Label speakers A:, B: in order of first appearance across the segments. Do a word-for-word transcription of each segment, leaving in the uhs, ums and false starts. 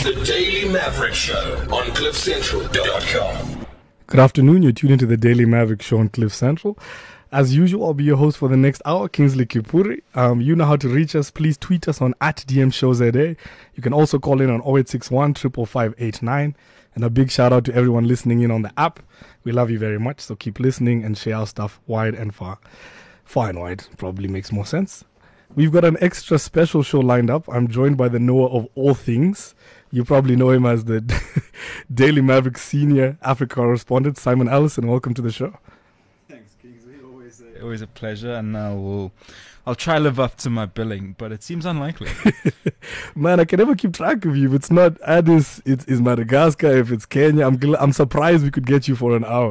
A: The Daily Maverick Show on cliff central dot com.
B: Good afternoon. You're tuned into the Daily Maverick Show on Cliff Central. As usual, I'll be your host for the next hour, Kingsley Kipuri. Um, you know how to reach us. Please tweet us on at D M Show Z A. You can also call in on oh eight six one, five five five, eight nine. And a big shout out to everyone listening in on the app. We love you very much. So keep listening and share our stuff wide and far. Far and wide probably makes more sense. We've got an extra special show lined up. I'm joined by the knower of all things. You probably know him as the Daily Maverick Senior Africa Correspondent, Simon Allison. Welcome to the show.
C: Thanks, Kingsley. Always a, always a pleasure, and I will, I'll try to live up to my billing, but it seems unlikely.
B: Man, I can never keep track of you. If it's not Addis, it's, it's Madagascar. If it's Kenya, I'm gl- I'm surprised we could get you for an hour.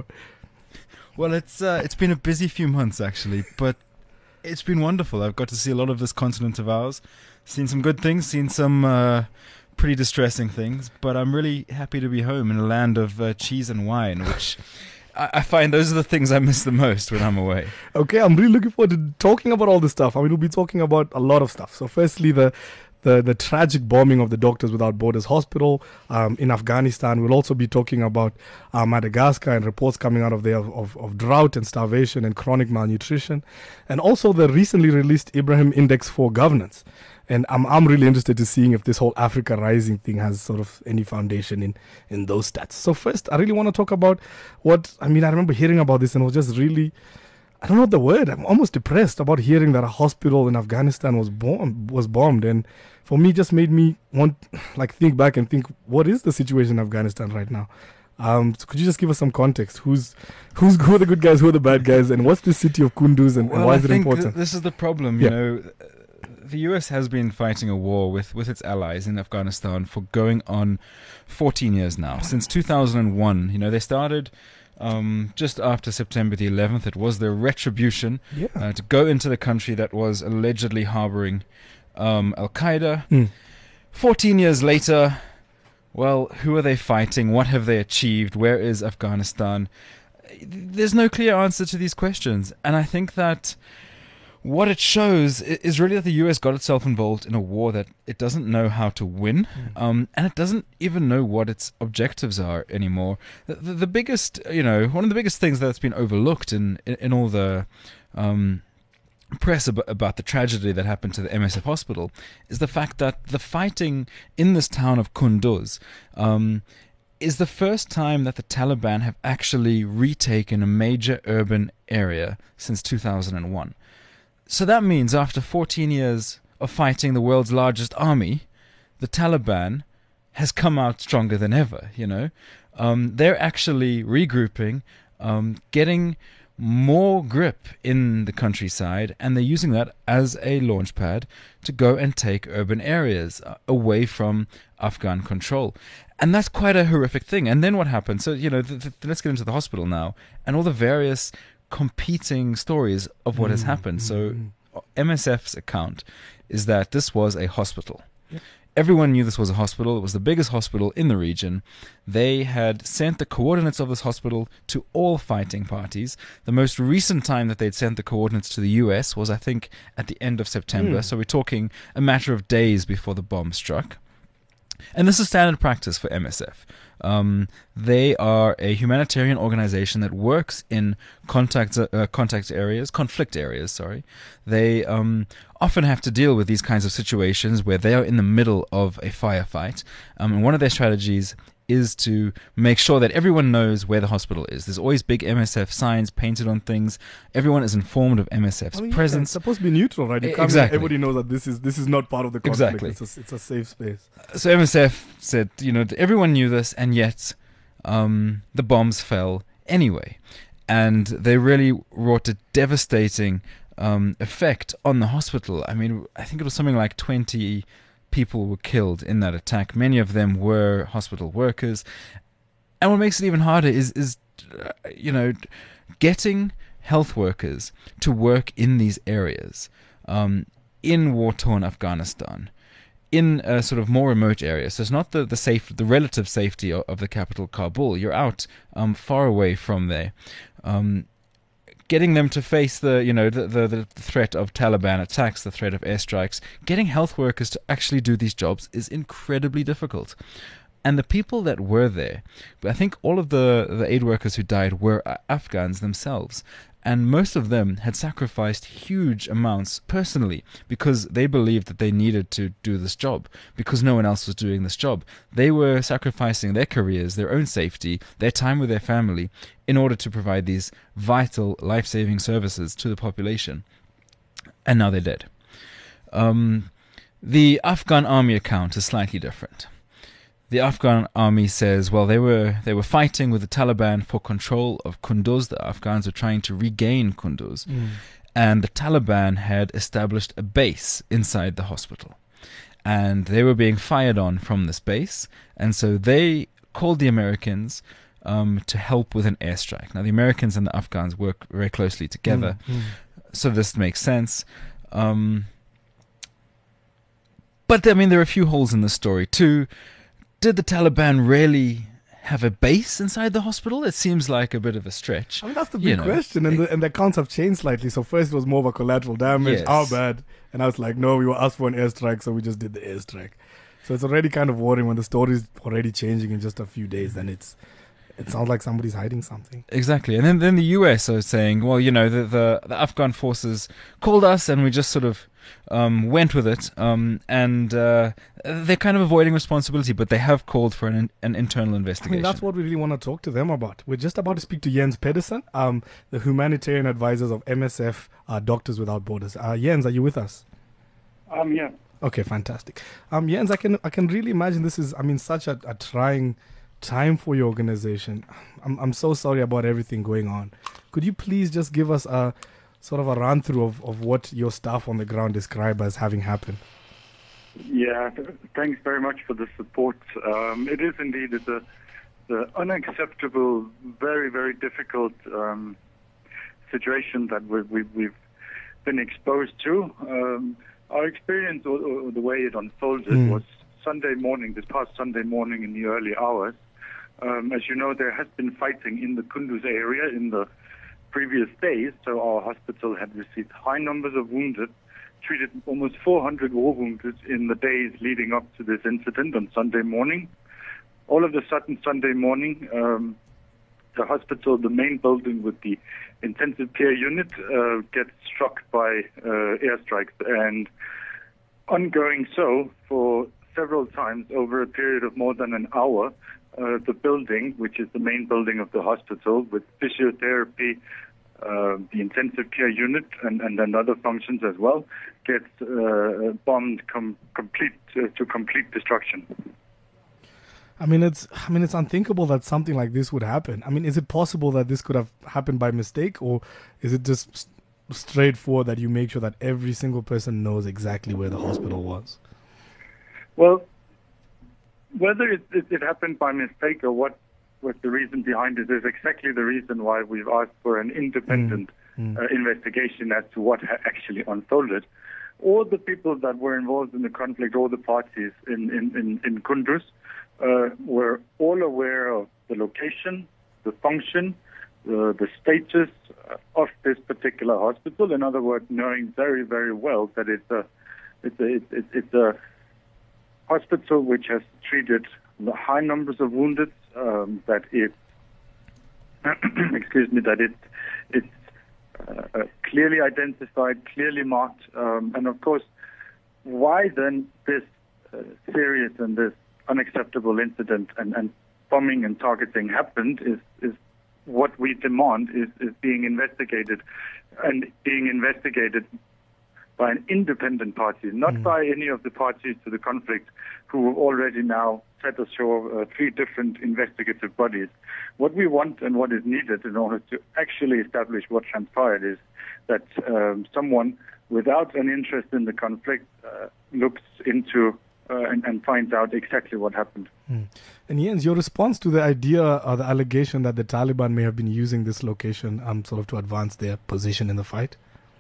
C: Well, it's uh, it's been a busy few months, actually, but it's been wonderful. I've got to see a lot of this continent of ours, seen some good things, seen some uh, pretty distressing things, but I'm really happy to be home in a land of uh, cheese and wine, which I, I find those are the things I miss the most when I'm away.
B: Okay, I'm really looking forward to talking about all this stuff. I mean, we'll be talking about a lot of stuff. So firstly, the The, the tragic bombing of the Doctors Without Borders hospital um, in Afghanistan. We'll also be talking about uh, Madagascar and reports coming out of there of, of, of drought and starvation and chronic malnutrition. And also the recently released Ibrahim Index for Governance. And I'm I'm really interested to seeing if this whole Africa Rising thing has sort of any foundation in, in those stats. So first, I really want to talk about what, I mean, I remember hearing about this and it was just really, I don't know the word. I'm almost depressed about hearing that a hospital in Afghanistan was bombed. Was bombed, and for me, just made me want, like, think back and think, what is the situation in Afghanistan right now? Um, so could you just give us some context? Who's, who's who are the good guys? Who are the bad guys? And what's the city of Kunduz? And,
C: well,
B: and why
C: I
B: is it
C: think
B: important?
C: Th- this is the problem.
B: Yeah.
C: You know, the U S has been fighting a war with with its allies in Afghanistan for going on fourteen years now, since two thousand one. You know, they started. Um, just after September the eleventh, it was their retribution
B: Yeah.
C: uh, to go into the country that was allegedly harboring um, Al-Qaeda.
B: Mm.
C: fourteen years later, well, who are they fighting? What have they achieved? Where is Afghanistan? There's no clear answer to these questions. And I think that what it shows i- is really that the U S got itself involved in a war that it doesn't know how to win,
B: Mm.
C: um, and it doesn't even know what its objectives are anymore. The, the, the biggest, you know, one of the biggest things that's been overlooked in in, in all the um, press ab- about the tragedy that happened to the M S F hospital is the fact that the fighting in this town of Kunduz um, is the first time that the Taliban have actually retaken a major urban area since two thousand one. So that means after fourteen years of fighting the world's largest army, the Taliban has come out stronger than ever, you know. Um, they're actually regrouping, um, getting more grip in the countryside, and they're using that as a launch pad to go and take urban areas uh, away from Afghan control. And that's quite a horrific thing. And then what happened? So, you know, th- th- let's get into the hospital now and all the various competing stories of what has happened. So M S F's account is that this was a hospital.
B: Yep.
C: Everyone knew this was a hospital. It was the biggest hospital in the region. They had sent the coordinates of this hospital to all fighting parties. The most recent time that they'd sent the coordinates to the U S was, I think, at the end of September.
B: Mm.
C: So we're talking a matter of days before the bomb struck. And this is standard practice for M S F. Um, they are a humanitarian organization that works in contact uh, contact areas, conflict areas. Sorry, they um, often have to deal with these kinds of situations where they are in the middle of a firefight. Um, and one of their strategies is to make sure that everyone knows where the hospital is. There's always big M S F signs painted on things. Everyone is informed of M S F's
B: I mean, yeah,
C: presence.
B: it's supposed to be neutral, right? You
C: E-
B: come in,
C: exactly.
B: everybody knows that this is this is not part of the conflict.
C: Exactly.
B: It's a, it's a safe space.
C: So M S F said, you know, everyone knew this, and yet um, the bombs fell anyway. And they really wrought a devastating um, effect on the hospital. I mean, I think it was something like twenty people were killed in that attack. Many of them were hospital workers. And what makes it even harder is, is uh, you know, getting health workers to work in these areas, um, in war-torn Afghanistan, in a sort of more remote area. So it's not the, the safe, the relative safety of, of the capital, Kabul. You're out um, far away from there. Um, getting them to face the, you know, the, the, the threat of Taliban attacks, the threat of airstrikes, getting health workers to actually do these jobs is incredibly difficult. And the people that were there, I think all of the, the aid workers who died were Afghans themselves. And most of them had sacrificed huge amounts personally because they believed that they needed to do this job because no one else was doing this job. They were sacrificing their careers, their own safety, their time with their family in order to provide these vital life-saving services to the population. And now they're dead. Um, the Afghan army account is slightly different. The Afghan army says, well, they were they were fighting with the Taliban for control of Kunduz. The Afghans were trying to regain Kunduz. Mm. And the Taliban had established a base inside the hospital. And they were being fired on from this base. And so they called the Americans um, to help with an airstrike. Now, the Americans and the Afghans work very closely together. Mm. Mm. So this makes sense. Um, but, I mean, there are a few holes in the story, too. Did the Taliban really have a base inside the hospital? It seems like a bit of a stretch.
B: I mean, that's the big
C: you know.
B: question. And the, and the accounts have changed slightly. So first it was more of a collateral damage,
C: yes.
B: our bad. And I was like, no, we were asked for an airstrike, so we just did the airstrike. So it's already kind of worrying when the story's already changing in just a few days. Then it's it sounds like somebody's hiding something.
C: Exactly. And then, then the U S are saying, well, you know, the, the, the Afghan forces called us and we just sort of um, went with it. Um, and uh, they're kind of avoiding responsibility, but they have called for an, an internal investigation.
B: I mean, that's what we really want to talk to them about. We're just about to speak to Jens Pedersen, um, the humanitarian advisors of M S F, uh, Doctors Without Borders. Uh, Jens, are you with us?
D: Um, yeah.
B: Okay, fantastic. Um, Jens, I can I can really imagine this is, I mean, such a, a trying time for your organization. I'm I'm so sorry about everything going on. Could you please just give us a sort of a run through of, of what your staff on the ground describe as having happened?
D: Yeah, th- thanks very much for the support. Um, it is indeed it's a the unacceptable, very very difficult um, situation that we, we, we've been exposed to. Um, our experience, or, or the way it unfolded, mm. was Sunday morning. This past Sunday morning in the early hours. Um, as you know, there has been fighting in the Kunduz area in the previous days, so our hospital had received high numbers of wounded, treated almost four hundred war wounded in the days leading up to this incident on Sunday morning. All of a sudden, Sunday morning, um, the hospital, the main building with the intensive care unit, uh, gets struck by uh, airstrikes, and ongoing so for several times over a period of more than an hour. Uh, the building, which is the main building of the hospital, with physiotherapy, uh, the intensive care unit, and, and, and other functions as well, gets uh, bombed com- complete uh, to complete destruction.
B: I mean, it's I mean, it's unthinkable that something like this would happen. I mean, is it possible that this could have happened by mistake, or is it just st- straightforward that you make sure that every single person knows exactly where the hospital was?
D: Well, whether it, it, it happened by mistake or what was the reason behind it is exactly the reason why we've asked for an independent mm. uh, investigation as to what ha- actually unfolded. All the people that were involved in the conflict, all the parties in, in, in, in Kunduz, uh, were all aware of the location, the function, the, the status of this particular hospital. In other words, knowing very, very well that it's a, it's a, it's, it's a hospital which has treated the high numbers of wounded, um, that it, excuse me, that it, it's uh, clearly identified, clearly marked, um, and of course, why then this uh, serious and this unacceptable incident and, and bombing and targeting happened is, is what we demand is, is being investigated, and being investigated by an independent party, not mm. by any of the parties to the conflict who have already now set ashore uh, three different investigative bodies. What we want and what is needed in order to actually establish what transpired is that um, someone without an interest in the conflict uh, looks into uh, and, and finds out exactly what happened.
B: Mm. And Jens, your response to the idea or the allegation that the Taliban may have been using this location um, sort of to advance their position in the fight?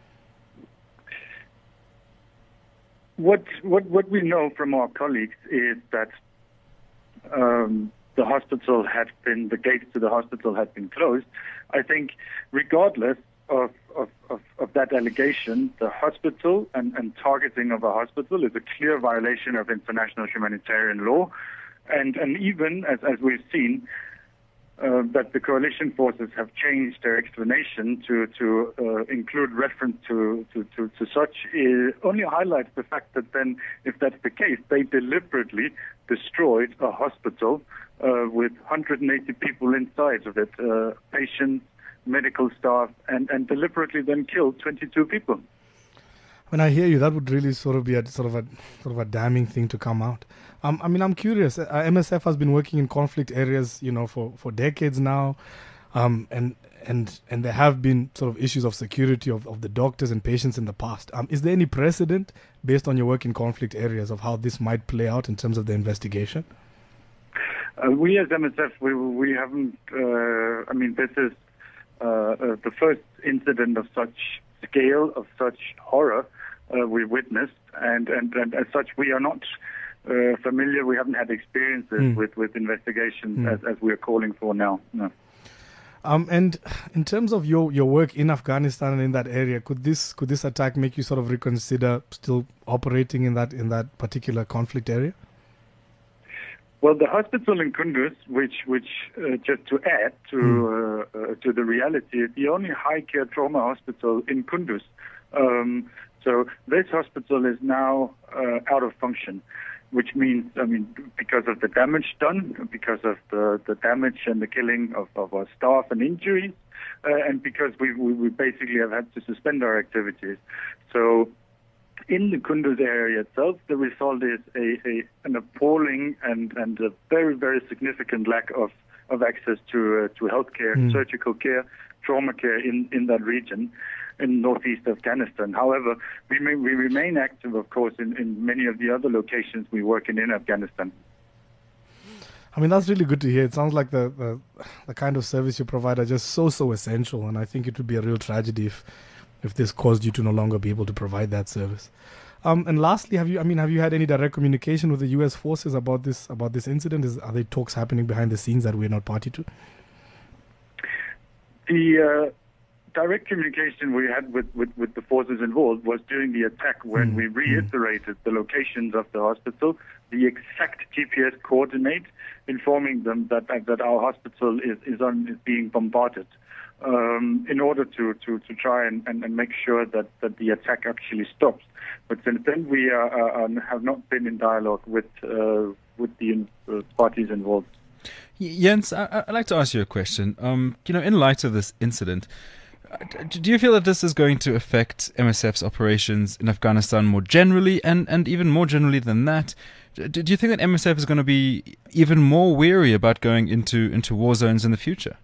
D: What, what what we know from our colleagues is that um, the hospital had been, the gates to the hospital had been closed. I think regardless of, of, of, of that allegation, the hospital and, and targeting of a hospital is a clear violation of international humanitarian law. And, and even, as, as we've seen, uh, that the coalition forces have changed their explanation to, to uh, include reference to, to, to, to such, it only highlights the fact that then, if that's the case, they deliberately destroyed a hospital uh, with one hundred eighty people inside of it, uh, patients, medical staff, and, and deliberately then killed twenty-two people.
B: When I hear you, that would really sort of be a sort of a sort of a damning thing to come out. Um, I mean, I'm curious. Uh, M S F has been working in conflict areas, you know, for, for decades now, um, and and and there have been sort of issues of security of, of the doctors and patients in the past. Um, is there any precedent, based on your work in conflict areas, of how this might play out in terms of the investigation?
D: Uh, we as M S F, we we haven't. Uh, I mean, this is uh, uh, the first incident of such scale, of such horror uh, we witnessed, and, and, and as such, we are not uh, familiar. We haven't had experiences mm. with, with investigations mm. as, as we are calling for now. No.
B: Um, and in terms of your, your work in Afghanistan and in that area, could this could this attack make you sort of reconsider still operating in that in that particular conflict area?
D: Well, the hospital in Kunduz, which, which uh, just to add to mm. uh, uh, to the reality, is the only high care trauma hospital in Kunduz. Um, so this hospital is now uh, out of function, which means, I mean, because of the damage done, because of the, the damage and the killing of, of our staff and injuries, uh, and because we, we, we basically have had to suspend our activities. So in the Kunduz area itself, the result is a, a an appalling and, and a very, very significant lack of, of access to uh, to healthcare, mm. surgical care, trauma care in, in that region, in northeast Afghanistan. However, we may, we remain active, of course, in, in many of the other locations we work in in Afghanistan.
B: I mean, that's really good to hear. It sounds like the, the, the kind of service you provide are just so, so essential, and I think it would be a real tragedy if if this caused you to no longer be able to provide that service. Um, and lastly, have you, I mean, have you had any direct communication with the U S forces about this, about this incident? Is, are there talks happening behind the scenes that we're not party to?
D: The uh, direct communication we had with, with, with the forces involved was during the attack when mm. we reiterated mm. the locations of the hospital, the exact G P S coordinate, informing them that, that our hospital is, is, on, is being bombarded. Um, in order to, to, to try and, and, and make sure that, that the attack actually stops. But since then, we are, uh, have not been in dialogue with uh, with the uh, parties involved.
C: Jens, I, I'd like to ask you a question. Um, you know, in light of this incident, do you feel that this is going to affect M S F's operations in Afghanistan more generally, and, and even more generally than that? Do, do you think that M S F is going to be even more wary about going into, into war zones in the future?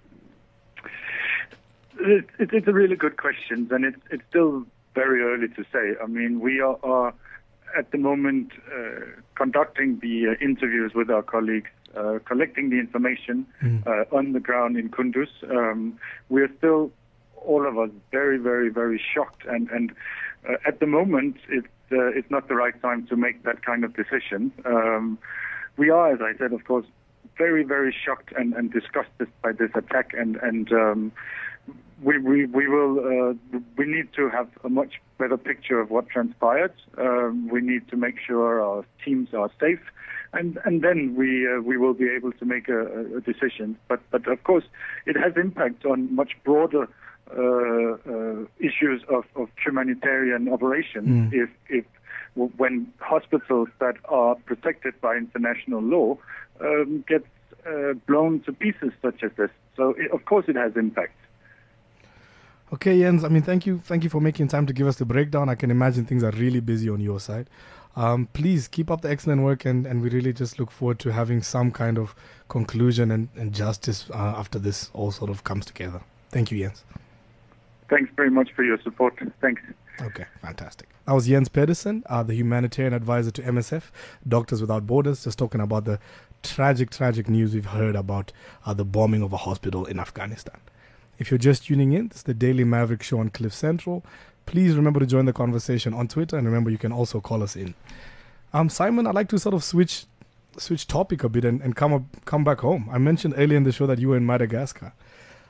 D: It, it, it's a really good question, and it's it's still very early to say. I mean, we are, are at the moment uh, conducting the uh, interviews with our colleagues, uh, collecting the information mm. uh, on the ground in Kunduz. Um, we are still, all of us, very, very, very shocked, and and uh, at the moment, it's uh, it's not the right time to make that kind of decision. Um, we are, as I said, of course, very, very shocked and, and disgusted by this attack, and and. Um, We, we, we will uh, we need to have a much better picture of what transpired. Um, we need to make sure our teams are safe, and and then we uh, we will be able to make a, a decision. But but of course, it has impact on much broader uh, uh, issues of, of humanitarian operations. Mm. If if when hospitals that are protected by international law um, get uh, blown to pieces such as this, so it, of course it has impact.
B: Okay, Jens, I mean, thank you thank you for making time to give us the breakdown. I can imagine things are really busy on your side. Um, please keep up the excellent work, and, and we really just look forward to having some kind of conclusion and, and justice uh, after this all sort of comes together. Thank you, Jens.
D: Thanks very much for your support. Thanks.
B: Okay, fantastic. That was Jens Pedersen, uh, the humanitarian advisor to M S F, Doctors Without Borders, just talking about the tragic, tragic news we've heard about uh, the bombing of a hospital in Afghanistan. If you're just tuning in, this is the Daily Maverick Show on Cliff Central. Please remember to join the conversation on Twitter, and remember you can also call us in. Um, Simon, I'd like to sort of switch switch topic a bit and, and come up, come back home. I mentioned earlier in the show that you were in Madagascar.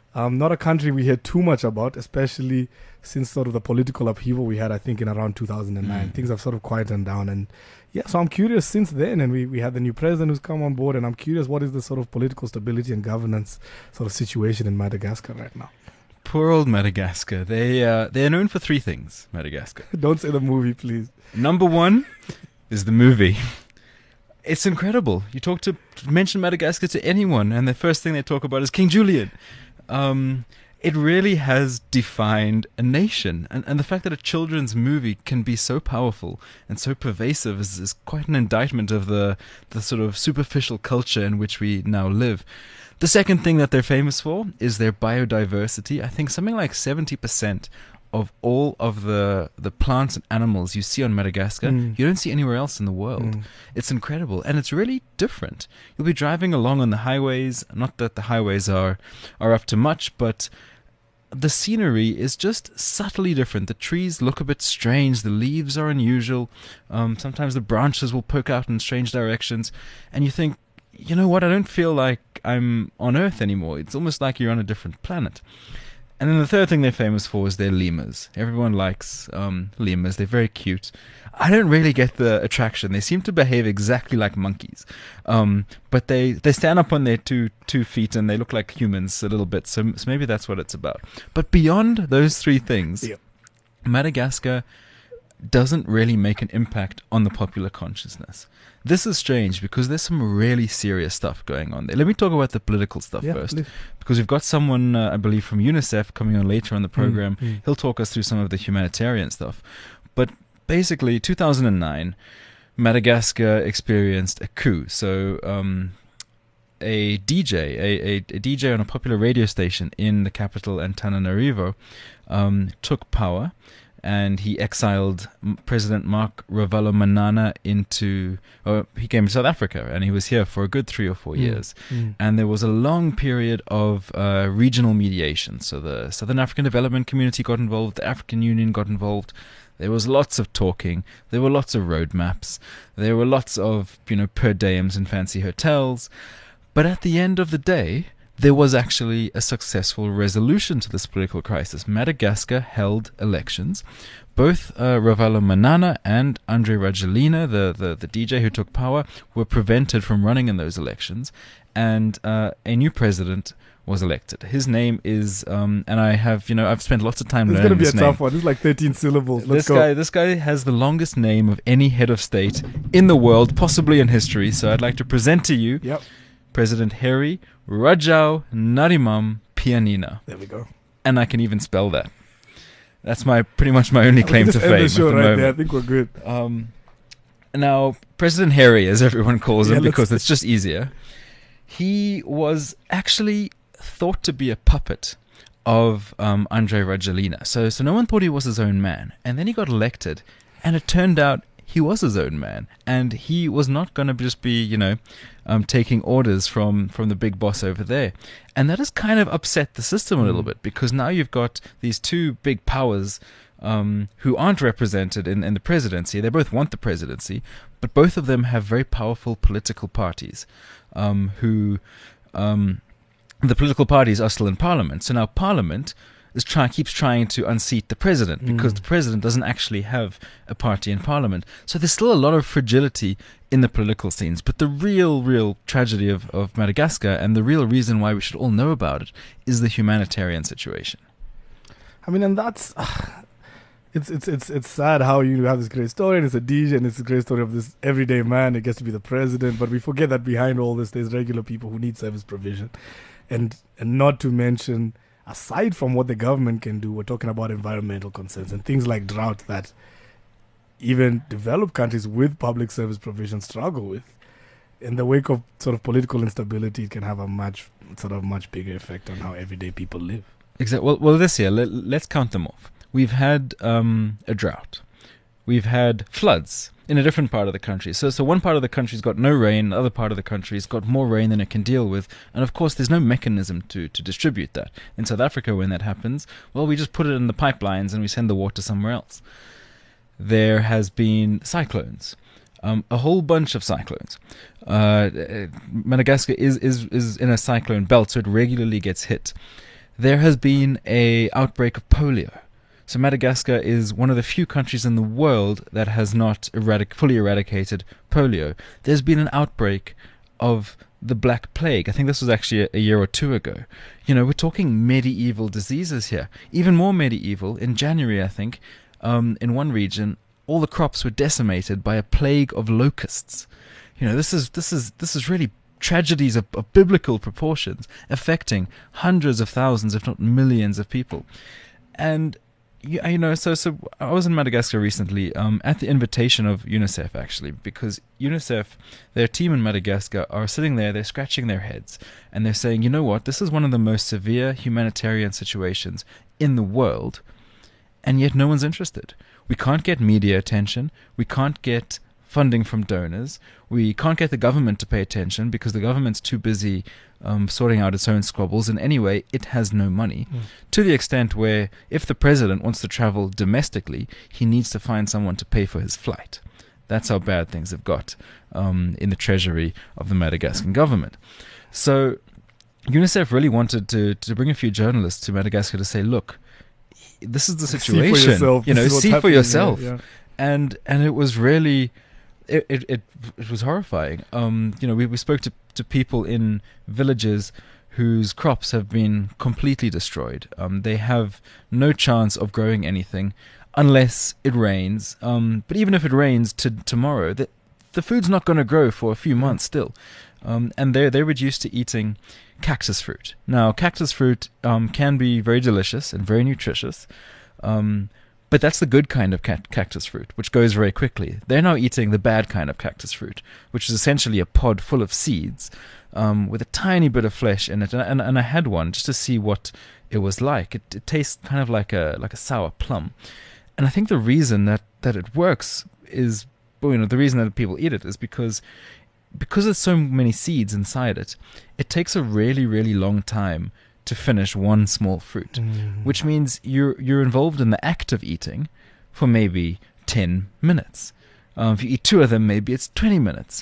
B: Um, not a country we hear too much about, especially since sort of the political upheaval we had, I think, in around two thousand nine.
C: Mm.
B: Things have sort of quietened down. And yeah, so I'm curious since then, and we, we had the new president who's come on board, and I'm curious what is the sort of political stability and governance sort of situation in Madagascar right now.
C: Poor old Madagascar. They, uh, they're known for three things, Madagascar.
B: Don't say the movie, please.
C: Number one is the movie. It's incredible. You talk to, mention Madagascar to anyone, and the first thing they talk about is King Julian. Um, it really has defined a nation. And, and the fact that a children's movie can be so powerful and so pervasive is, is quite an indictment of the, the sort of superficial culture in which we now live. The second thing that they're famous for is their biodiversity. I think something like seventy percent of all of the the plants and animals you see on Madagascar,
B: Mm.
C: you don't see anywhere else in the world.
B: Mm.
C: It's incredible, and it's really different. You'll be driving along on the highways, not that the highways are are up to much, but the scenery is just subtly different. The trees look a bit strange, the leaves are unusual, um, sometimes the branches will poke out in strange directions, and you think, you know what, I don't feel like I'm on Earth anymore. It's almost like you're on a different planet. And then the third thing they're famous for is their lemurs. Everyone likes um, lemurs. They're very cute. I don't really get the attraction. They seem to behave exactly like monkeys. Um, but they, they stand up on their two two feet and they look like humans a little bit. So, so maybe that's what it's about. But beyond those three things,
B: Yeah.
C: Madagascar doesn't really make an impact on the popular consciousness. This is strange because there's some really serious stuff going on there. Let me talk about the political stuff
B: Yeah,
C: first.
B: please.
C: Because we've got someone, uh, I believe, from UNICEF coming on later on the program.
B: Mm, mm.
C: He'll talk us through some of the humanitarian stuff. But basically, two thousand nine, Madagascar experienced a coup. So um, a D J, a, a, a D J on a popular radio station in the capital, Antananarivo, um, took power. And he exiled President Mark Ravalomanana into, or he came to South Africa, and he was here for a good three or four
B: Mm,
C: years.
B: mm.
C: And there was a long period of uh, regional mediation. So the Southern African Development Community got involved, the African Union got involved. There was lots of talking. There were lots of roadmaps. There were lots of, you know, per diems in fancy hotels. But at the end of the day, there was actually a successful resolution to this political crisis. Madagascar held elections. Both uh, Ravalomanana and Andre Rajoelina, the, the, the D J who took power, were prevented from running in those elections. And uh, a new president was elected. His name is, um, and I have, you know, I've spent lots of time
B: This is
C: learning
B: going to be
C: this
B: a
C: name.
B: tough one. This is like thirteen syllables. Let's
C: This
B: go.
C: guy, this guy has the longest name of any head of state in the world, possibly in history. So I'd like to present to you
B: Yep.
C: President Harry Rajau Narimam Pianina.
B: There we go.
C: And I can even spell that. That's my pretty much my only
B: We
C: claim
B: can
C: to
B: just end
C: fame
B: the show
C: at the
B: right
C: moment.
B: there. I think we're good.
C: Um, now, President Harry, as everyone calls
B: Yeah,
C: him,
B: let's-
C: because it's just easier, he was actually thought to be a puppet of um, Andre Rajoelina. So, so no one thought he was his own man. And then he got elected, and it turned out he was his own man. And he was not going to just be, you know, um, taking orders from, from the big boss over there. And that has kind of upset the system a little bit, because now you've got these two big powers um, who aren't represented in, in the presidency. They both want the presidency, but both of them have very powerful political parties um, who... Um, the political parties are still in parliament. So now parliament is try, keeps trying to unseat the president because
B: Mm.
C: the president doesn't actually have a party in parliament. So there's still a lot of fragility in the political scenes. But the real, real tragedy of, of Madagascar, and the real reason why we should all know about it, is the humanitarian situation.
B: I mean, and that's it's it's it's it's sad how you have this great story, and it's a D J, and it's a great story of this everyday man. It gets to be the president, but we forget that behind all this, there's regular people who need service provision, and and not to mention, aside from what the government can do, we're talking about environmental concerns and things like drought that even developed countries with public service provision struggle with. In the wake of sort of political instability, it can have a much sort of much bigger effect on how everyday people live.
C: Exactly. Well, well, this year, let, let's count them off. We've had um, a drought. We've had floods in a different part of the country. So, so one part of the country's got no rain, the other part of the country's got more rain than it can deal with. And of course, there's no mechanism to, to distribute that. In South Africa, when that happens, well, we just put it in the pipelines and we send the water somewhere else. There has been cyclones. Um, a whole bunch of cyclones. Uh, Madagascar is, is, is in a cyclone belt, so it regularly gets hit. there has been a outbreak of polio. So Madagascar is one of the few countries in the world that has not eradic- fully eradicated polio. There's been an outbreak of the Black Plague. I think this was actually a, a year or two ago. You know, we're talking medieval diseases here. Even more medieval. In January, I think, um, in one region, all the crops were decimated by a plague of locusts. You know, this is this is this is really tragedies of, of biblical proportions, affecting hundreds of thousands, if not millions, of people. And you, you know, so so I was in Madagascar recently, um, at the invitation of UNICEF, actually, because UNICEF, their team in Madagascar, are sitting there, they're scratching their heads, and they're saying, you know what, this is one of the most severe humanitarian situations in the world, and yet no one's interested. We can't get media attention, we can't get funding from donors, we can't get the government to pay attention because the government's too busy um, sorting out its own squabbles, and anyway, it has no money. Mm. To the extent where if the president wants to travel domestically, he needs to find someone to pay for his flight. That's how bad things have got um, in the treasury of the Madagascan government. So UNICEF really wanted to, to bring a few journalists to Madagascar to say, look, this is the situation.
B: See for yourself.
C: You know, see for yourself.
B: Here, yeah.
C: And and it was really, it it it, it was horrifying. Um, you know, we, we spoke to, to people in villages whose crops have been completely destroyed. Um, they have no chance of growing anything unless it rains. Um, but even if it rains to tomorrow, the the food's not going to grow for a few months still. Um, and they're they're reduced to eating cactus fruit. Now, cactus fruit um, can be very delicious and very nutritious, um, but that's the good kind of ca- cactus fruit, which goes very quickly. They're now eating the bad kind of cactus fruit, which is essentially a pod full of seeds um, with a tiny bit of flesh in it. And, and, and I had one just to see what it was like. It, it tastes kind of like a like a sour plum. And I think the reason that, that it works is, well, you know, the reason that people eat it is because because there's so many seeds inside it, it takes a really, really long time to finish one small fruit, mm. which means you're you're involved in the act of eating for maybe ten minutes. Um, if you eat two of them, maybe it's twenty minutes.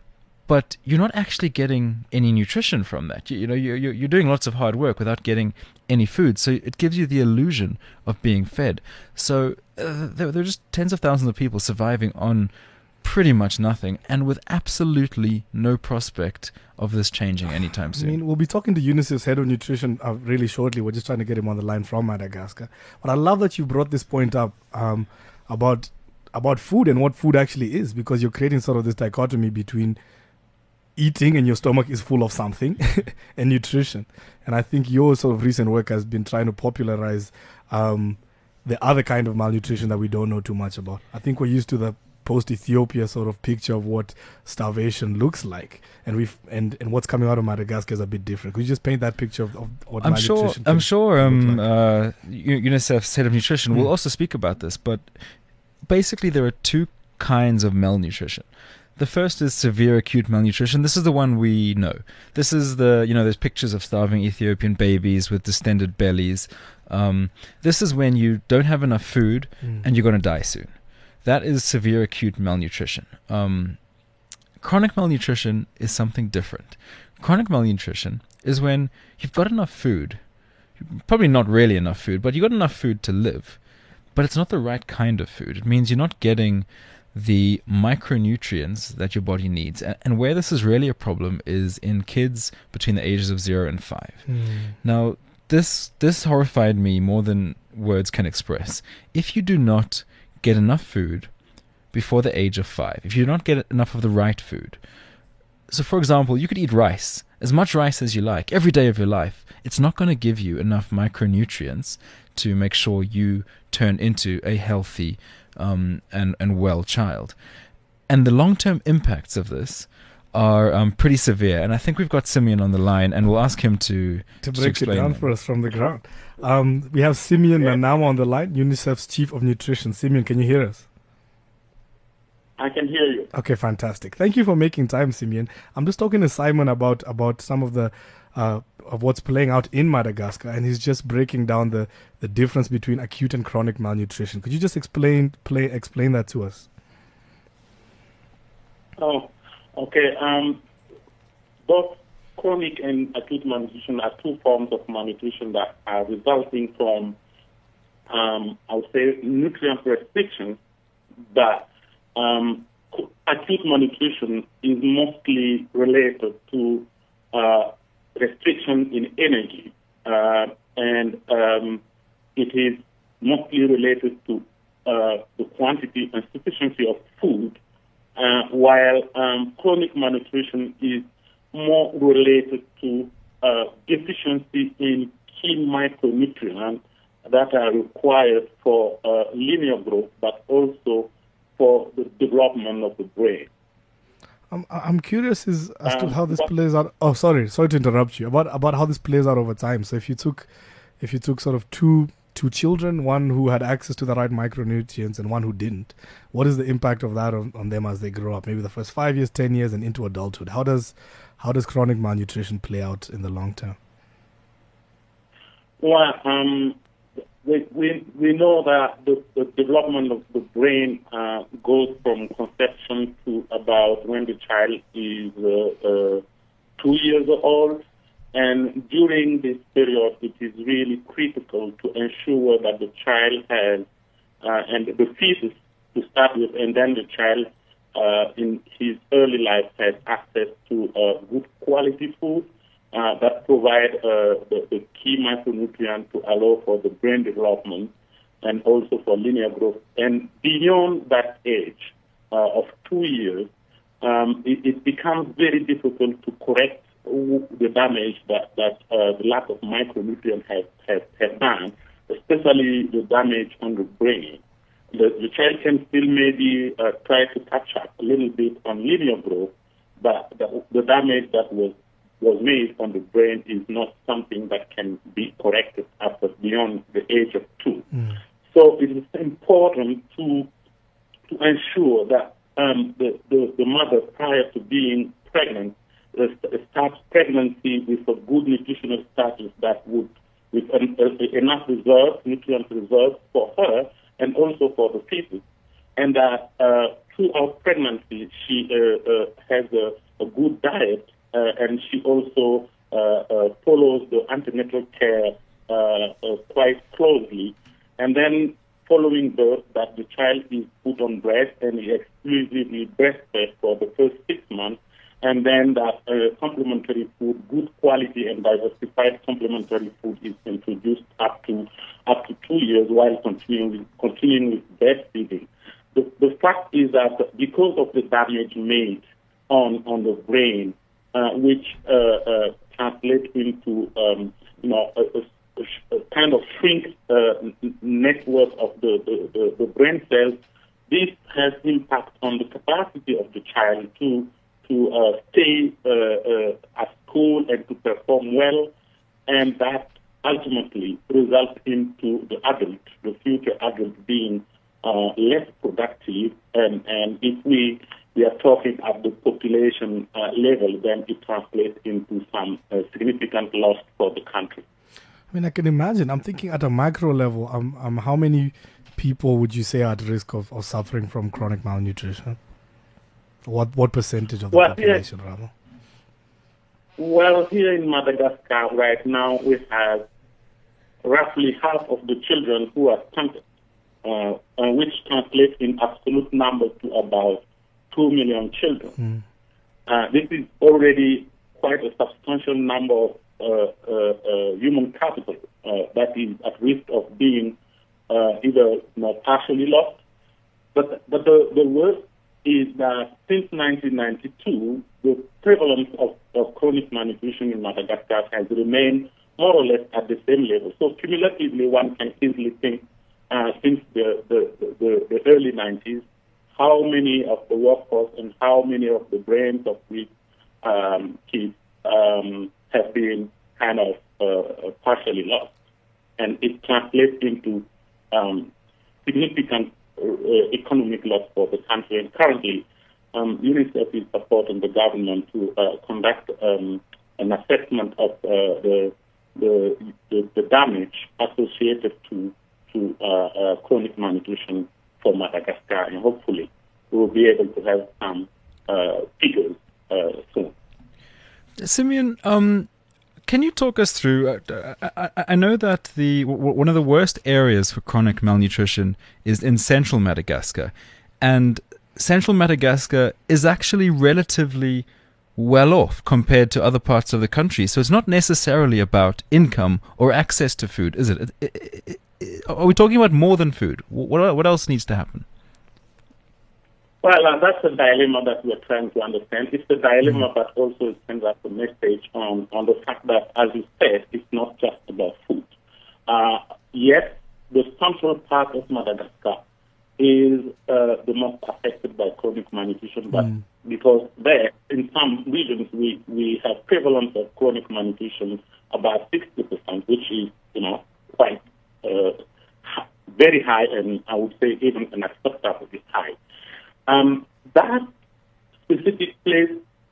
C: But you're not actually getting any nutrition from that. You, you know, you're you're doing lots of hard work without getting any food. So it gives you the illusion of being fed. So uh, there, there are just tens of thousands of people surviving on pretty much nothing, and with absolutely no prospect of this changing anytime soon.
B: I mean, we'll be talking to UNICEF's head of nutrition uh, really shortly. We're just trying to get him on the line from Madagascar. But I love that you brought this point up um, about about food and what food actually is, because you're creating sort of this dichotomy between eating and your stomach is full of something and nutrition. And I think your sort of recent work has been trying to popularize um, the other kind of malnutrition that we don't know too much about. I think we're used to the post-Ethiopia sort of picture of what starvation looks like, and we've and, and what's coming out of Madagascar is a bit different. Could you just paint that picture of, of what
C: I'm
B: malnutrition
C: sure I'm sure um,
B: like?
C: uh, UNICEF's head of nutrition mm. will also speak about this, but basically there are two kinds of malnutrition. The first is severe acute malnutrition. This is the one we know. This is the, you know, there's pictures of starving Ethiopian babies with distended bellies. Um, this is when you don't have enough food mm. and you're going to die soon. That is severe acute malnutrition. Um, chronic malnutrition is something different. Chronic malnutrition is when you've got enough food, probably not really enough food, but you've got enough food to live, but it's not the right kind of food. It means you're not getting the micronutrients that your body needs. And, and where this is really a problem is in kids between the ages of zero and five. Mm. Now, this this horrified me more than words can express. If you do not get enough food before the age of five, if you do not get enough of the right food. So, for example, you could eat rice, as much rice as you like, every day of your life. It's not going to give you enough micronutrients to make sure you turn into a healthy um, and, and well child. And the long-term impacts of this are um, pretty severe. And I think we've got Simeon on the line, and we'll ask him to,
B: to
C: to
B: break
C: explain
B: it down
C: them.
B: for us from the ground. Um, we have Simeon
E: yeah.
B: Nanama on the line, UNICEF's Chief of Nutrition. Simeon, can you hear us?
E: I can hear you.
B: Okay, fantastic. Thank you for making time, Simeon. I'm just talking to Simon about, about some of the uh, of what's playing out in Madagascar, and he's just breaking down the, the difference between acute and chronic malnutrition. Could you just explain play explain that to us?
E: Oh, okay. Um, both chronic and acute malnutrition are two forms of malnutrition that are resulting from, um, I would say, nutrient restrictions, but um, acute malnutrition is mostly related to uh, restriction in energy, uh, and um, it is mostly related to uh, the quantity and sufficiency of food, uh, while um, chronic malnutrition is more related to uh, deficiency in key micronutrients that are required for uh, linear growth, but also for the development of the brain.
B: I'm I'm curious as, as
E: Um,
B: to how this
E: what-
B: plays out. Oh, sorry, sorry to interrupt you. About about how this plays out over time. So if you took, if you took sort of two two children, one who had access to the right micronutrients and one who didn't, what is the impact of that on, on them as they grow up? Maybe the first five years, ten years, and into adulthood. How does how does chronic malnutrition play out in the long term?
E: Well, um, we, we, we know that the, the development of the brain uh, goes from conception to about when the child is uh, uh, two years old. And during this period, it is really critical to ensure that the child has, uh, and the fetus to start with, and then the child uh, in his early life has access to uh, good quality food uh, that provide uh, the, the key micronutrients to allow for the brain development and also for linear growth. And beyond that age uh, of two years, um, it, it becomes very difficult to correct the damage that, that uh, the lack of micronutrients has, has, has done, especially the damage on the brain. The, the child can still maybe uh, try to catch up a little bit on linear growth, but the, the damage that was was made on the brain is not something that can be corrected after beyond the age of two. Mm. So it is important to to ensure that um, the, the, the mother, prior to being pregnant, uh, starts pregnancy with a good nutritional status that would, with an, uh, enough reserve, nutrient reserve for her and also for the fetus, and that uh, throughout pregnancy she uh, uh, has a, a good diet, uh, and she also uh, uh, follows the antenatal care uh, uh, quite closely. And then following birth, that the child is put on breast and is exclusively breastfed for the first six months, and then that uh, complementary food, good quality and diversified complementary food is introduced up to up to two years while continuing continuing with breastfeeding. The, the fact is that because of the damage made on on the brain, uh, which uh, uh, translates into um, you know a, a, a kind of shrink uh, network of the, the, the, the brain cells, this has impact on the capacity of the child to to uh, stay uh, uh, at school and to perform well, and that ultimately results into the adult, the future adult, being uh, less productive. And, and if we we are talking at the population uh, level, then it translates into some uh, significant loss for the country.
B: I mean, I can imagine. I'm thinking at a macro level, um, um, how many people would you say are at risk of, of suffering from chronic malnutrition? What what percentage of the
E: well,
B: population,
E: here,
B: rather?
E: Well, here in Madagascar right now, we have roughly half of the children who are stunted, uh, uh, which translates in absolute numbers to about two million children. Mm. Uh, this is already quite a substantial number of uh, uh, uh, human capital uh, that is at risk of being uh, either you know, partially lost. But, but the, the worst is that since nineteen ninety-two, the prevalence of, of chronic malnutrition in Madagascar has remained more or less at the same level. So cumulatively, one can easily think uh, since the, the, the, the early nineties, how many of the workforce and how many of the brains of these um, kids um, have been kind of uh, partially lost. And it translates into um, significant Uh, economic loss for the country. And currently, um, UNICEF is supporting the government to uh, conduct um, an assessment of uh, the, the, the the damage associated to to uh, uh, chronic malnutrition for Madagascar, and hopefully we will be able to have some uh, figures uh, soon.
C: Simeon, um, can you talk us through? Uh, I, I know that the w- one of the worst areas for chronic malnutrition is in central Madagascar, and central Madagascar is actually relatively well off compared to other parts of the country. So it's not necessarily about income or access to food, is it? it, it, it are we talking about more than food? What what else needs to happen?
E: Well, uh, that's a dilemma that we're trying to understand. It's a dilemma, but also it sends us a message on, on the fact that, as you said, it's not just about food. Uh, yes, the central part of Madagascar is uh, the most affected by chronic malnutrition, but mm. because there, in some regions, we, we have prevalence of chronic malnutrition about sixty percent, which is, you know, quite uh, very high, and I would say even unacceptably high. Um, that specific place,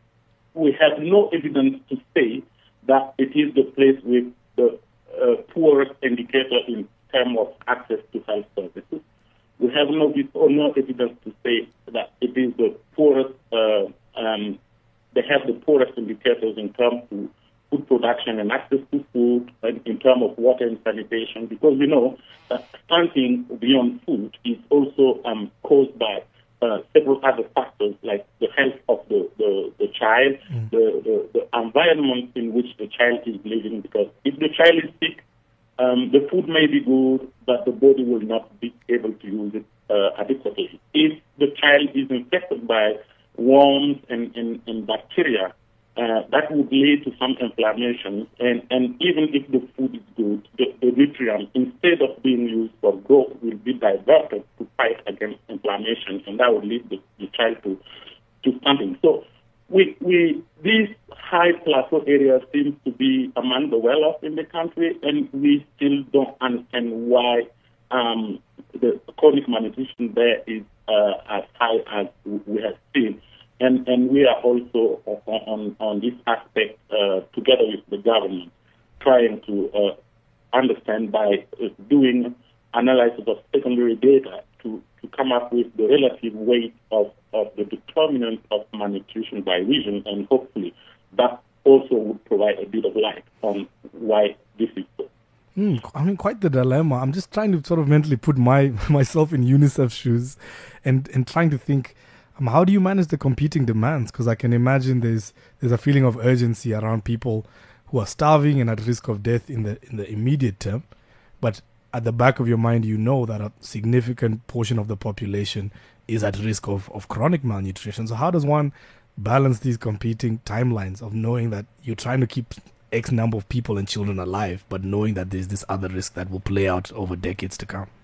E: we have no evidence to say that it is the place with the uh, poorest indicator in terms of access to health services. We have no, no evidence to say that it is the poorest, uh, um, they have the poorest indicators in terms of food production and access to food, and in terms of water and sanitation, because we know that stunting beyond food is also um, caused by Uh, several other factors like the health of the, the, the child, mm. the, the, the environment in which the child is living, because if the child is sick, um, the food may be good, but the body will not be able to use it uh, adequately. If the child is infected by worms and, and, and bacteria, uh, that would lead to some inflammation, and, and even if the food is good, the, the nutrient, instead of being used for growth, will be diverted to fight against inflammation, and that would lead the, the child to, to stunting. So we, we, these high plateau areas seem to be among the well-off in the country, and we still don't understand why um, the chronic malnutrition there is uh, as high as we have seen. And, and we are also on, on, on this aspect, uh, together with the government, trying to uh, understand by uh, doing analysis of secondary data to, to come up with the relative weight of, of the determinant of malnutrition by region, and hopefully that also would provide a bit of light on why this is so.
B: Mm, I mean, quite the dilemma. I'm just trying to sort of mentally put my myself in UNICEF's shoes and, and trying to think, Um, how do you manage the competing demands? Because I can imagine there's there's a feeling of urgency around people who are starving and at risk of death in the in the immediate term, but at the back of your mind, you know that a significant portion of the population is at risk of, of chronic malnutrition. So how does one balance these competing timelines of knowing that you're trying to keep X number of people and children alive, but knowing that there's this other risk that will play out over decades to come?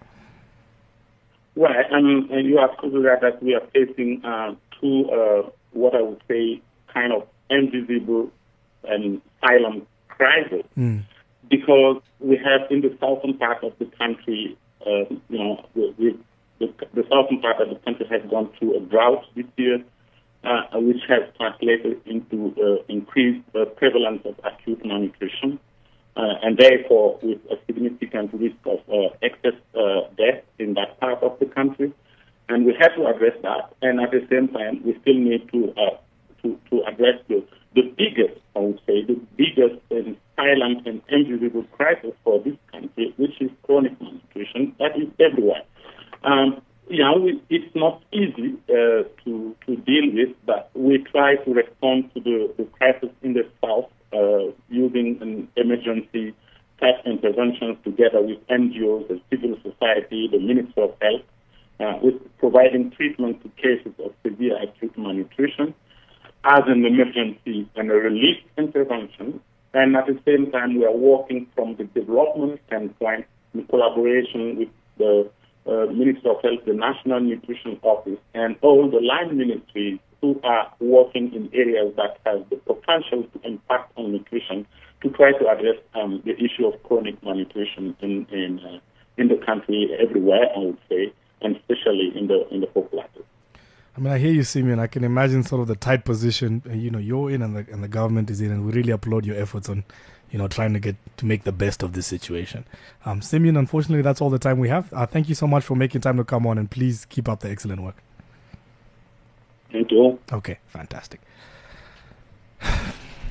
E: Right, and, and you are correct that we are facing uh, two, uh, what I would say, kind of invisible and silent crisis, mm. because we have in the southern part of the country, uh, you know, the, the, the southern part of the country has gone through a drought this year, uh, which has translated into uh, increased uh, prevalence of acute malnutrition. Uh, and therefore, with a significant risk of uh, excess uh, death in that part of the country, and we have to address that. And at the same time, we still need to uh, to, to address the the biggest, I would say, the biggest and silent and invisible crisis for this country, which is chronic malnutrition. That is everywhere. Um, you know, we, it's not easy uh, to to deal with, but we try to respond to the, the crisis in the south. Uh, using an emergency type interventions together with N G Os, the civil society, the Ministry of Health, uh, with providing treatment to cases of severe acute malnutrition as an emergency and a relief intervention. And at the same time, we are working from the development standpoint in collaboration with the uh, Ministry of Health, the National Nutrition Office, and all the line ministries who are working in areas that have the potential to impact on nutrition to try to address um, the issue of chronic malnutrition in in, uh, in the country everywhere, I would say, and especially in the in the Port Plateau.
B: I mean, I hear you, Simeon. I can imagine sort of the tight position uh, you know you're in and the and the government is in, and we really applaud your efforts on you know trying to get to make the best of this situation. Um, Simeon, unfortunately, that's all the time we have. Uh, thank you so much for making time to come on, and please keep up the excellent work.
E: Thank you.
B: Okay, fantastic.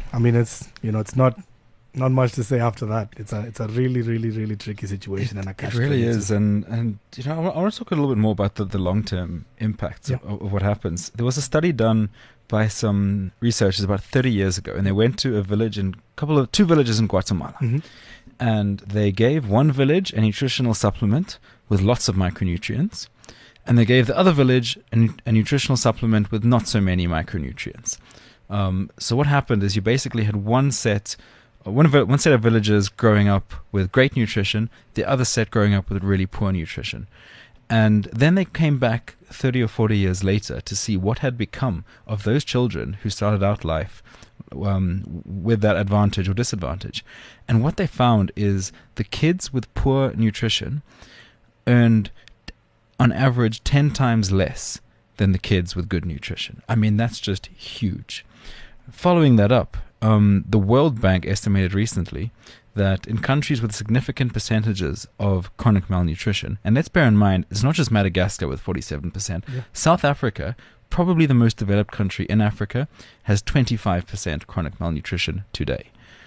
B: I mean, it's you know, it's not not much to say after that. It's a it's a really really really tricky situation,
C: it,
B: and a
C: it really is. And and you know, I want, I want to talk a little bit more about the, the long term impacts
B: Yeah.
C: of, of what happens. There was a study done by some researchers about thirty years ago, and they went to a village in couple of two villages in Guatemala,
B: Mhm.
C: and they gave one village a nutritional supplement with lots of micronutrients, and they gave the other village a, nu- a nutritional supplement with not so many micronutrients. Um, so what happened is you basically had one set, uh, one vi- one set of villagers growing up with great nutrition, the other set growing up with really poor nutrition. And then they came back thirty or forty years later to see what had become of those children who started out life um, with that advantage or disadvantage. And what they found is the kids with poor nutrition earned, on average, ten times less than the kids with good nutrition. I mean, that's just huge. Following that up, um, the World Bank estimated recently that in countries with significant percentages of chronic malnutrition, and let's bear in mind, it's not just Madagascar with forty-seven percent,
B: Yeah.
C: South Africa, probably the most developed country in Africa, has twenty-five percent chronic malnutrition today.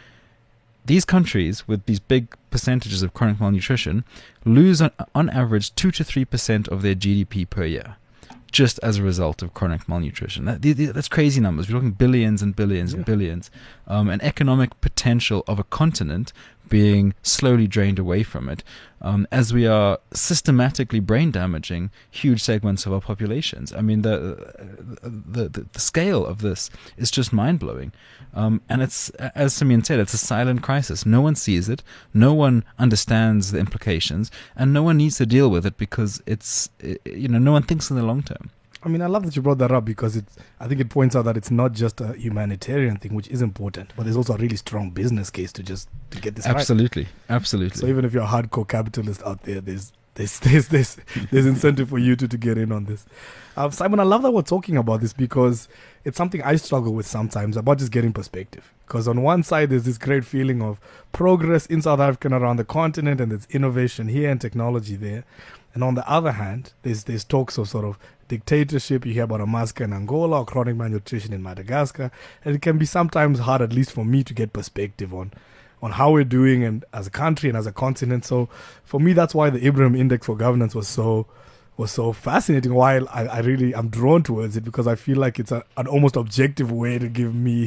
C: These countries with these big percentages of chronic malnutrition lose on, on average two to three percent of their G D P per year, just as a result of chronic malnutrition. That, the- the- that's crazy numbers. We're talking billions and billions
B: Yeah.
C: and billions. Um, an economic potential of a continent being slowly drained away from it, um, as we are systematically brain damaging huge segments of our populations. I mean, the the the, the scale of this is just mind blowing, um, and it's, as Simeon said, it's a silent crisis. No one sees it, no one understands the implications, and no one needs to deal with it because it's i- you know no one thinks in the long term.
B: I mean, I love that you brought that up because it's, I think it points out that it's not just a humanitarian thing, which is important, but there's also a really strong business case to just to get this right.
C: Absolutely, absolutely.
B: So even if you're a hardcore capitalist out there, there's there's there's there's, there's incentive for you to, to get in on this. Um, Simon, I love that we're talking about this because it's something I struggle with sometimes about just getting perspective. Because on one side, there's this great feeling of progress in South Africa and around the continent, and there's innovation here and technology there. And on the other hand, there's there's talks of sort of dictatorship. You hear about a massacre in Angola or chronic malnutrition in Madagascar. And it can be sometimes hard, at least for me, to get perspective on on how we're doing and as a country and as a continent. So for me, that's why the Ibrahim Index for Governance was so was so fascinating. While I, I really am drawn towards it because I feel like it's a, an almost objective way to give me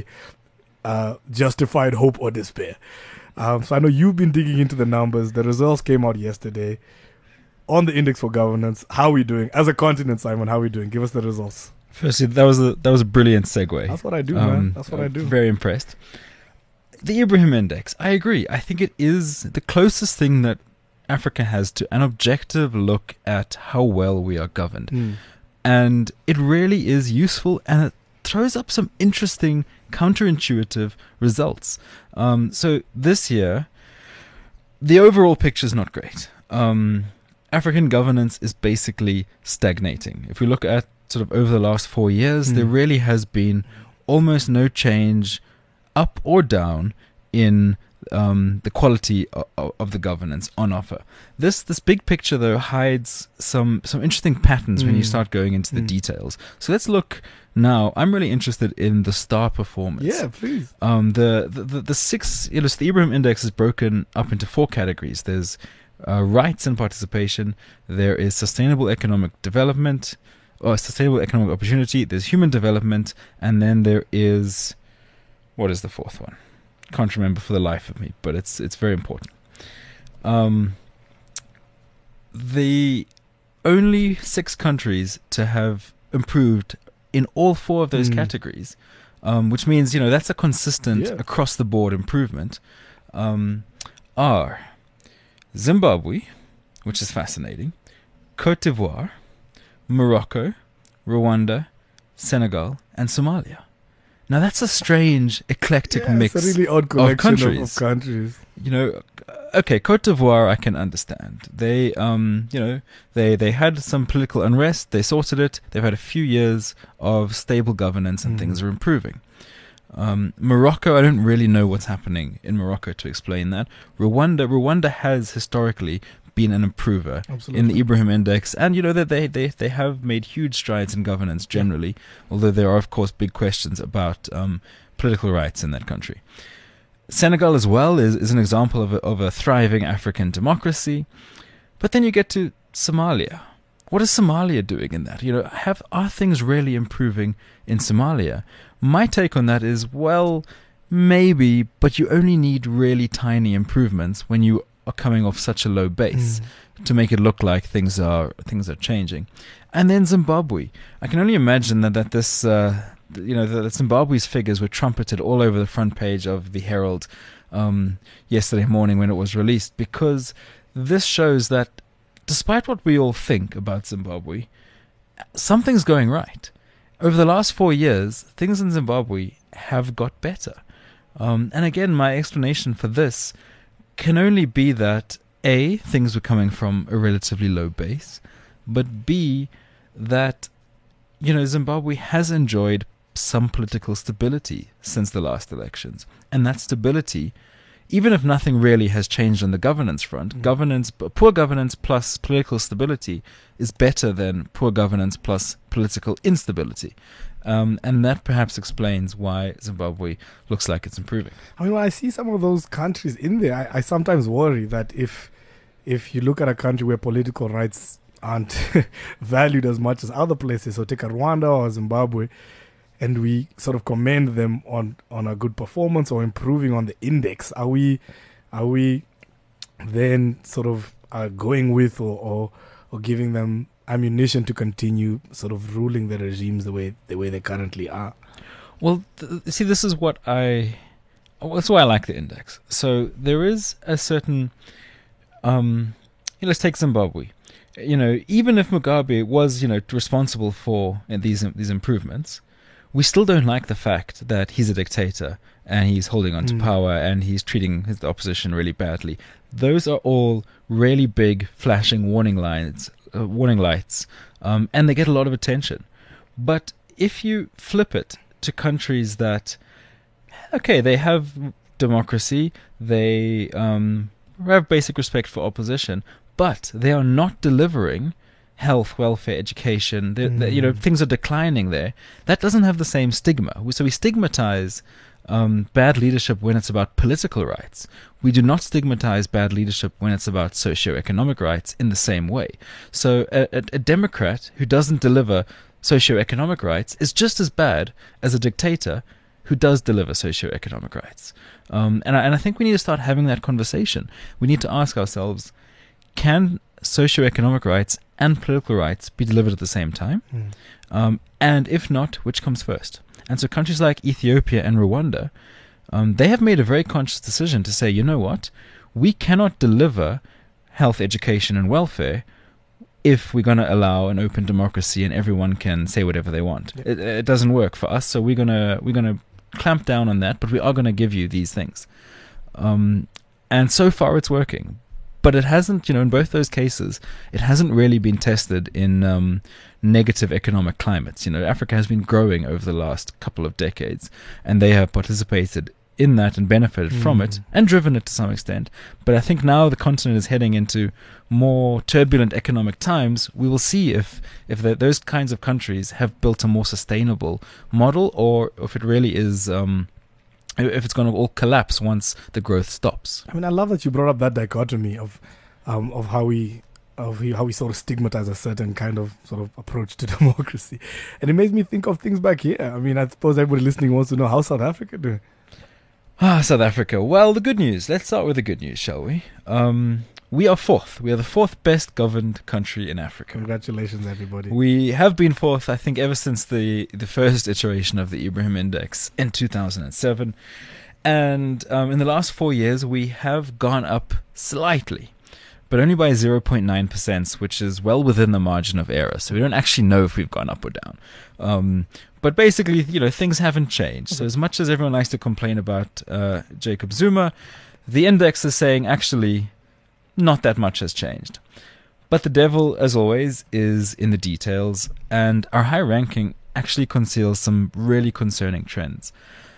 B: uh, justified hope or despair. Um, so I know you've been digging into the numbers. The results came out yesterday on the Index for Governance. How are we doing as a continent, Simon? How are we doing? Give us the results.
C: Firstly, that was a that was a brilliant segue.
B: That's what I do,
C: Um,
B: man. That's what I do.
C: Very impressed. The Ibrahim Index, I agree. I think it is the closest thing that Africa has to an objective look at how well we are governed.
B: Mm.
C: And it really is useful, and it throws up some interesting counterintuitive results. Um, so this year, the overall picture is not great. Um, African governance is basically stagnating. If we look at sort of over the last four years,
B: Mm.
C: there really has been almost no change up or down in um, the quality of, of the governance on offer. This this big picture, though, hides some, some interesting patterns when you
B: Mm.
C: start going into the
B: Mm.
C: details. So let's look now. I'm really interested in the star performance.
B: Yeah, please.
C: Um, the, the, the, the six, you know, so the Ibrahim Index is broken up into four categories. There's uh, rights and participation. There is sustainable economic development, or sustainable economic opportunity. There's human development, and then there is, what is the fourth one? Can't remember for the life of me, but it's it's very important. Um, the only six countries to have improved in all four of those
B: Mm.
C: categories, um, which means, you know, that's a consistent
B: Yeah.
C: across the board improvement, um, are Zimbabwe, which is fascinating, Cote d'Ivoire, Morocco, Rwanda, Senegal, and Somalia. Now that's a strange, eclectic
B: Yeah,
C: mix
B: it's a really odd
C: of
B: collection of,
C: countries.
B: of countries.
C: You know, okay, Cote d'Ivoire I can understand. They, um, you know, they they had some political unrest. They sorted it. They've had a few years of stable governance, and
B: Mhm.
C: things are improving. Um, Morocco, I don't really know what's happening in Morocco to explain that. Rwanda, Rwanda has historically been an improver
B: Absolutely.
C: in the Ibrahim Index, and you know that they, they they have made huge strides in governance generally, although there are of course big questions about um, political rights in that country. Senegal as well is, is an example of a, of a thriving African democracy, but then you get to Somalia. What is Somalia doing in that? You know, have are things really improving in Somalia? My take on that is, well, maybe, but you only need really tiny improvements when you are coming off such a low base mm. to make it look like things are things are changing. And then Zimbabwe. I can only imagine that that this, uh, you know, that Zimbabwe's figures were trumpeted all over the front page of the Herald um, yesterday morning when it was released, because this shows that despite what we all think about Zimbabwe, something's going right. Over the last four years, things in Zimbabwe have got better. Um, and again, my explanation for this can only be that A, things were coming from a relatively low base, but B, that, you know, Zimbabwe has enjoyed some political stability since the last elections. And that stability, even if nothing really has changed on the governance front, mm. governance, poor governance plus political stability is better than poor governance plus political instability. Um, and that perhaps explains why Zimbabwe looks like it's improving.
B: I mean, when I see some of those countries in there, I, I sometimes worry that if if you look at a country where political rights aren't valued as much as other places, so take a Rwanda or Zimbabwe, and we sort of commend them on, on a good performance or improving on the index, are we are we then sort of uh, going with or, or or giving them ammunition to continue sort of ruling the regimes the way the way they currently are?
C: Well, th- see, this is what I. That's why I like the index. So there is a certain. Um, let's take Zimbabwe. You know, even if Mugabe was, you know, responsible for uh, these these improvements, we still don't like the fact that he's a dictator and he's holding on to
B: Mm.
C: power and he's treating his the opposition really badly. Those are all really big, flashing warning lines, uh, warning lights, um, and they get a lot of attention. But if you flip it to countries that, okay, they have democracy, they um, have basic respect for opposition, but they are not delivering health, welfare, education, they, they, you know, things are declining there. That doesn't have the same stigma. So we stigmatize um, bad leadership when it's about political rights. We do not stigmatize bad leadership when it's about socioeconomic rights in the same way. So a, a, a Democrat who doesn't deliver socioeconomic rights is just as bad as a dictator who does deliver socioeconomic rights. Um, and, I, and I think we need to start having that conversation. We need to ask ourselves, can socioeconomic rights and political rights be delivered at the same time?
B: Mm.
C: Um, and if not, which comes first? And so countries like Ethiopia and Rwanda, um, they have made a very conscious decision to say, you know what, we cannot deliver health, education, and welfare if we're going to allow an open democracy and everyone can say whatever they want.
B: Yeah.
C: It, it doesn't work for us, so we're going to we're going to clamp down on that, but we are going to give you these things. Um, and so far it's working. But it hasn't, you know, in both those cases, it hasn't really been tested in um, negative economic climates. You know, Africa has been growing over the last couple of decades, and they have participated in that and benefited mm. from it and driven it to some extent. But I think now the continent is heading into more turbulent economic times. We will see if if the, those kinds of countries have built a more sustainable model, or if it really is. Um, if it's going to all collapse once the growth stops.
B: I mean, I love that you brought up that dichotomy of um, of how we of how we sort of stigmatize a certain kind of sort of approach to democracy, and it makes me think of things back here. I mean, I suppose everybody listening wants to know how South Africa doing.
C: Ah, South Africa. Well, the good news. Let's start with the good news, shall we? Um, we are fourth. We are the fourth best governed country in Africa.
B: Congratulations, everybody.
C: We have been fourth, I think, ever since the, the first iteration of the Ibrahim Index in two thousand seven. And um, in the last four years, we have gone up slightly, but only by zero point nine percent, which is well within the margin of error. So we don't actually know if we've gone up or down. Um, but basically, you know, things haven't changed. So as much as everyone likes to complain about uh, Jacob Zuma, the index is saying actually not that much has changed. But the devil, as always, is in the details, and our high ranking actually conceals some really concerning trends.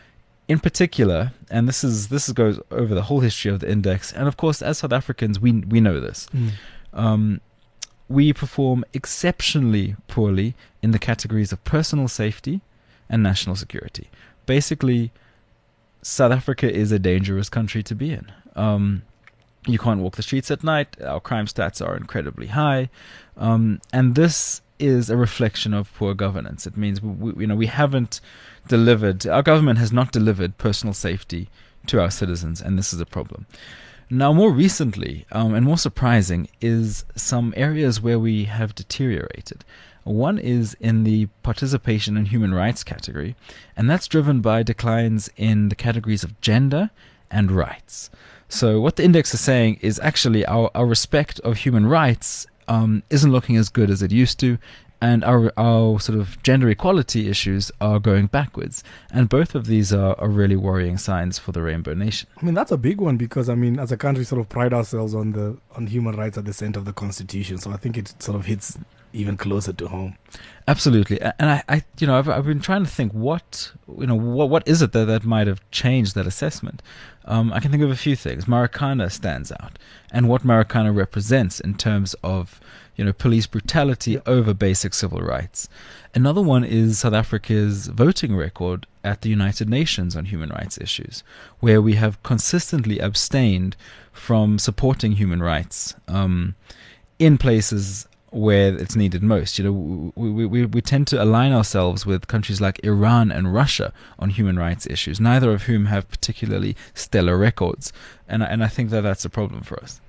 C: in particular, and this is this is, goes over the whole history of the index, and of course, as South Africans, we we know this.
B: Mm.
C: Um, we perform exceptionally poorly in the categories of personal safety and national security. Basically, South Africa is a dangerous country to be in. Um, you can't walk the streets at night. Our crime stats are incredibly high, um, and this is a reflection of poor governance. It means we, we, you know we haven't delivered. Our government has not delivered personal safety to our citizens, and this is a problem. Now, more recently, um, and more surprising, is some areas where we have deteriorated. One is in the participation in human rights category, and that's driven by declines in the categories of gender and rights. So what the index is saying is actually our, our respect of human rights um, isn't looking as good as it used to, and our our sort of gender equality issues are going backwards. And both of these are, are really worrying signs for the Rainbow Nation.
B: I mean, that's a big one because, I mean, as a country, sort of pride ourselves on the on human rights at the center of the Constitution. So I think it sort of hits even closer to home.
C: Absolutely. And I, I you know, I've, I've been trying to think what, you know, what what is it that, that might have changed that assessment? Um, I can think of a few things. Marikana stands out, and what Marikana represents in terms of, you know, police brutality over basic civil rights. Another one is South Africa's voting record at the United Nations on human rights issues, where we have consistently abstained from supporting human rights um, in places where it's needed most. You know, we, we we tend to align ourselves with countries like Iran and Russia on human rights issues, neither of whom have particularly stellar records, and and I think that that's a problem for us.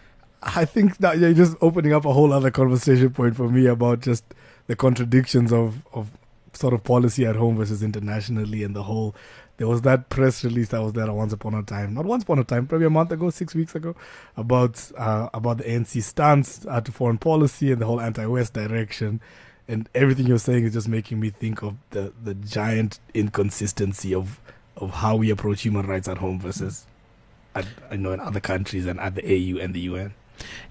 B: I think that you're just opening up a whole other conversation point for me about just the contradictions of, of sort of policy at home versus internationally, and the whole. There was that press release that was there once upon a time, not once upon a time, probably a month ago, six weeks ago, about uh, about the A N C stance uh, to foreign policy and the whole anti-West direction, and everything you're saying is just making me think of the, the giant inconsistency of of how we approach human rights at home versus, at, I know, in other countries and at the A U and the U N.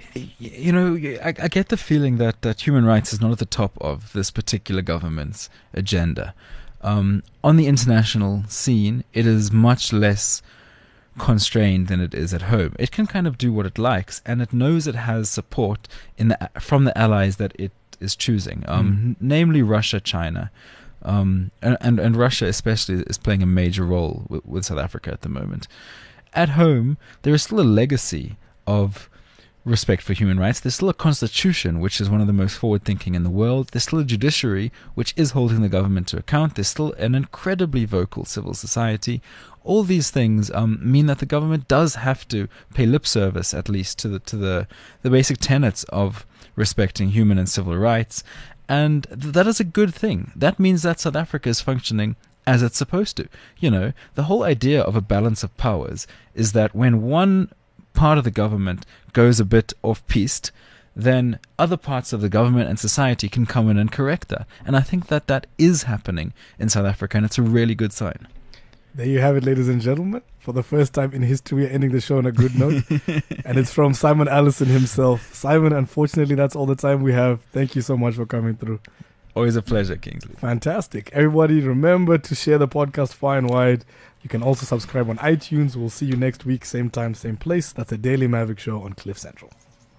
C: You know, I, I get the feeling that, that human rights is not at the top of this particular government's agenda. Um, on the international scene, it is much less constrained than it is at home. It can kind of do what it likes, and it knows it has support in the from the allies that it is choosing, um, mm. n- namely Russia, China, um, and, and and Russia especially is playing a major role with, with South Africa at the moment. At home, there is still a legacy of respect for human rights. There's still a constitution, which is one of the most forward-thinking in the world. There's still a judiciary, which is holding the government to account. There's still an incredibly vocal civil society. All these things um, mean that the government does have to pay lip service, at least, to the to the, the basic tenets of respecting human and civil rights. And th- that is a good thing. That means that South Africa is functioning as it's supposed to. You know, the whole idea of a balance of powers is that when one part of the government goes a bit off-piste, then other parts of the government and society can come in and correct that. And I think that that is happening in South Africa, and it's a really good sign.
B: There you have it, ladies and gentlemen. For the first time in history, we're ending the show on a good note. And it's from Simon Allison himself. Simon, unfortunately, that's all the time we have. Thank you so much for coming through.
C: Always a pleasure, Kingsley.
B: Fantastic. Everybody, remember to share the podcast far and wide. You can also subscribe on iTunes. We'll see you next week, same time, same place. That's the Daily Maverick Show on Cliff Central.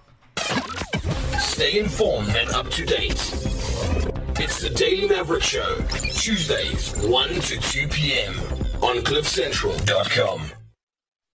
A: Stay informed and up to date. It's the Daily Maverick Show, Tuesdays, one to two p.m. on cliff central dot com.